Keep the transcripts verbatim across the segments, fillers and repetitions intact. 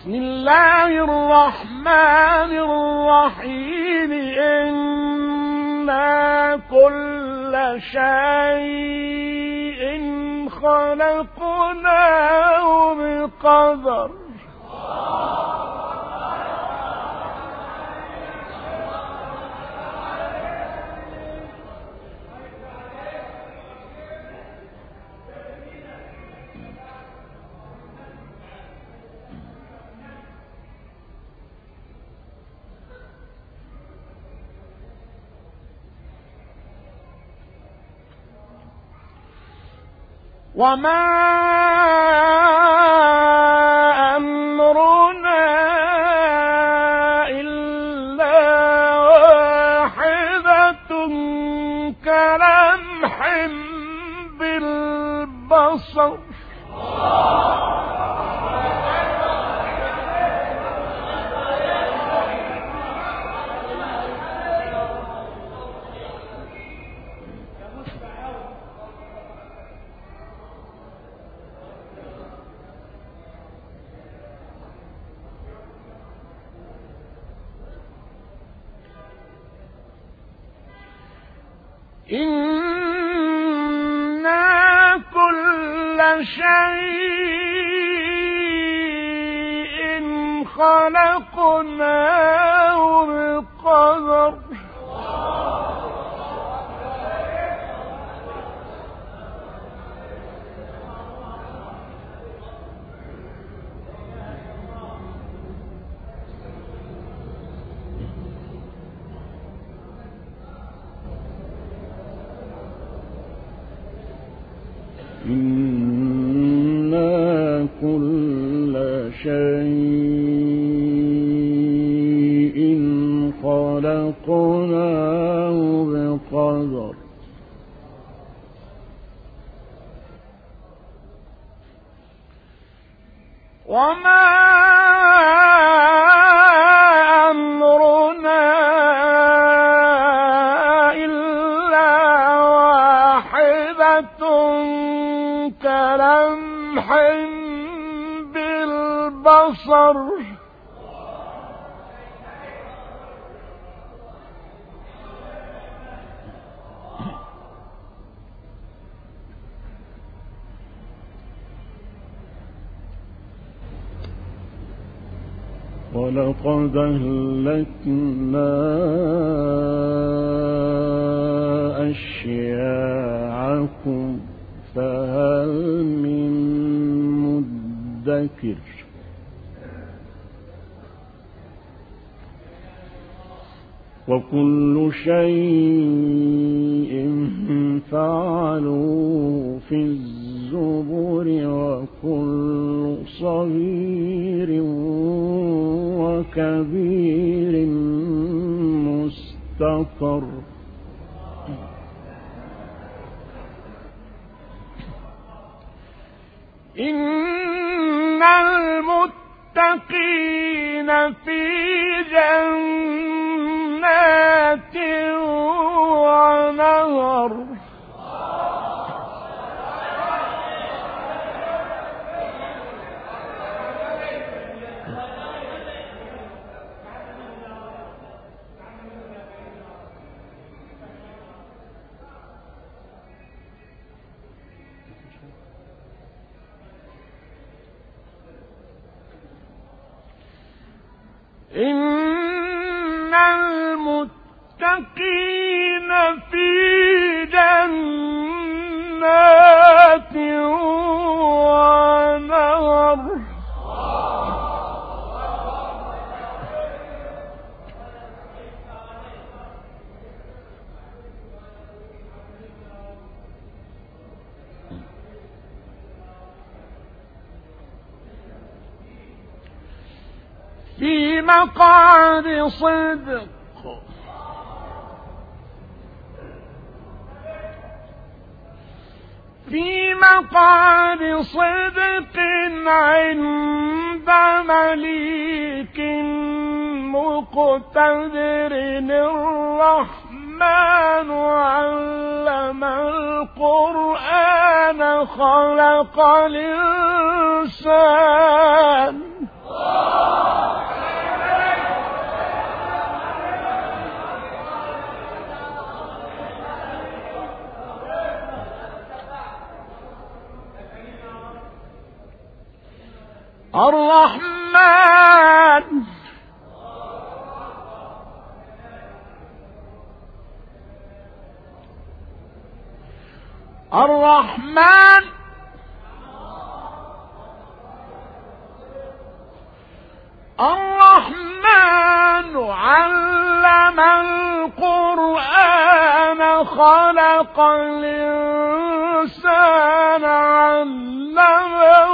بسم الله الرحمن الرحيم إنا كل شيء خلقناه بقدر وما أمرنا إلا واحدة كلمح بالبصر إنا كل شيء خلقناه بقدر إنا كل شيء خلقناه بقدر وما أمرنا إلا واحدة كلمح بالبصر ولقد أهلكنا أشياعكم فهل من مدكر وكل شيء فعلوه في الزبر وكل صغير وكبير مستقر إن المتقين في جنات ونهر إن المتقين في جنات ونهر في مقعد صدق في مقعد صدق عند مليك مقتدر الرحمن علم القرآن خلق الإنسان الرحمن الرحمن الرحمن علم القرآن خلق الإنسان علمه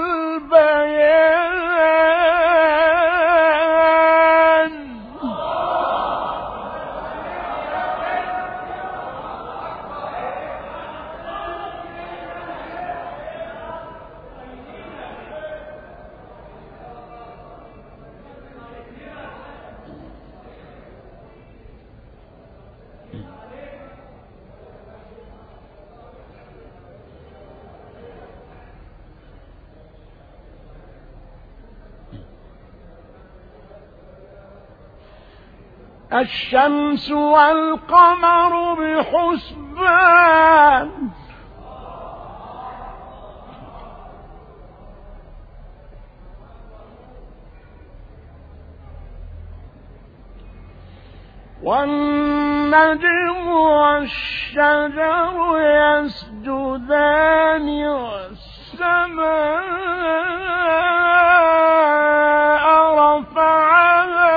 البيان الشمس والقمر بحسبان والنجم والشجر يسجدان والسماء رفعها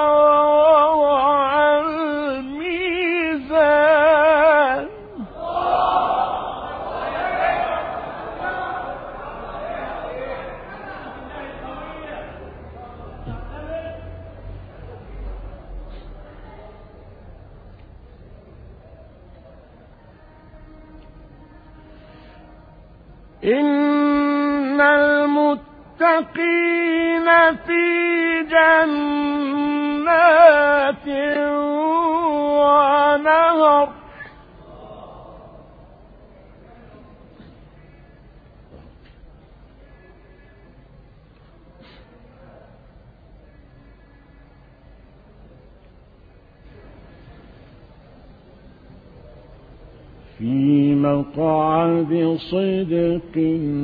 ووضع الميزان إن المتقين في جنات ونهر في مقعد صدق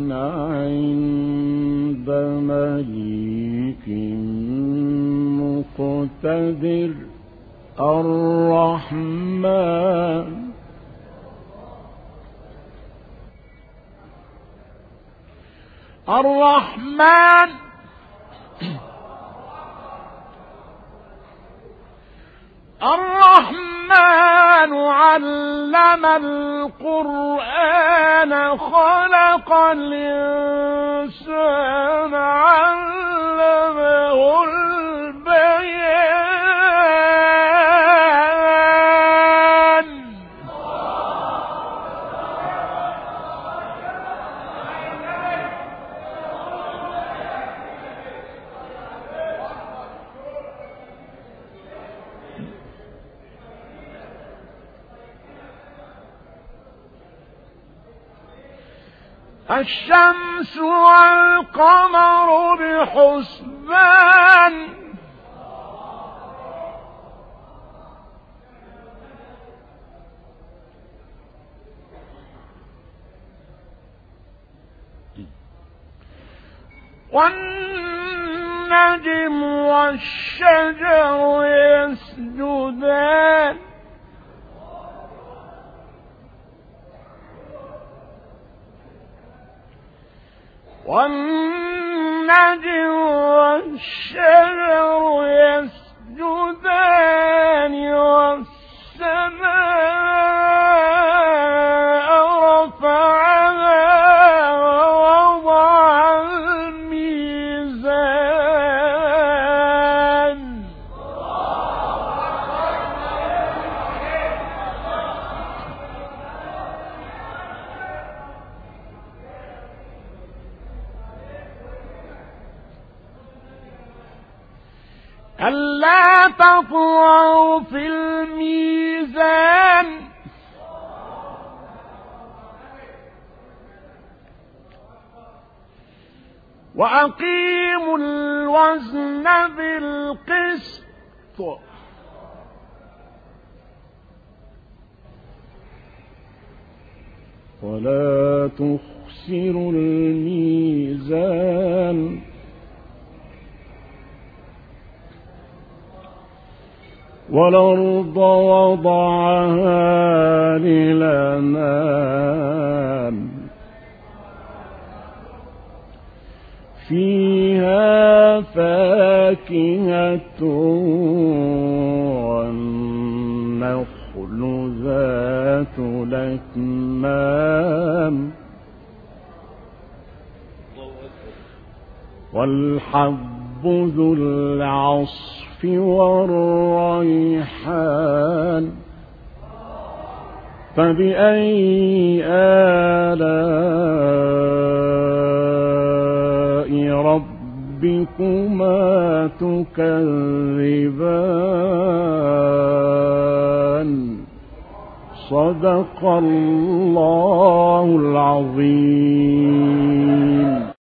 عند مليك مقتدر الرحمن الرحمن الرحمن علم القرآن خلق الإنسان علمه البيان الشمس والقمر بحسبان والنجم والشجر يسجدان والنجم والشجر يسجدان والسماء رفعها ووضع الميزان ألا تطغوا في الميزان وأقيموا الوزن بالقسط ولا تخسروا الميزان والأرض وضعها للأنام فيها فاكهة والنخل ذات الأكمام والحب ذو العصف والريحان فبأي آلاء ربكما تكذبان صدق الله العظيم.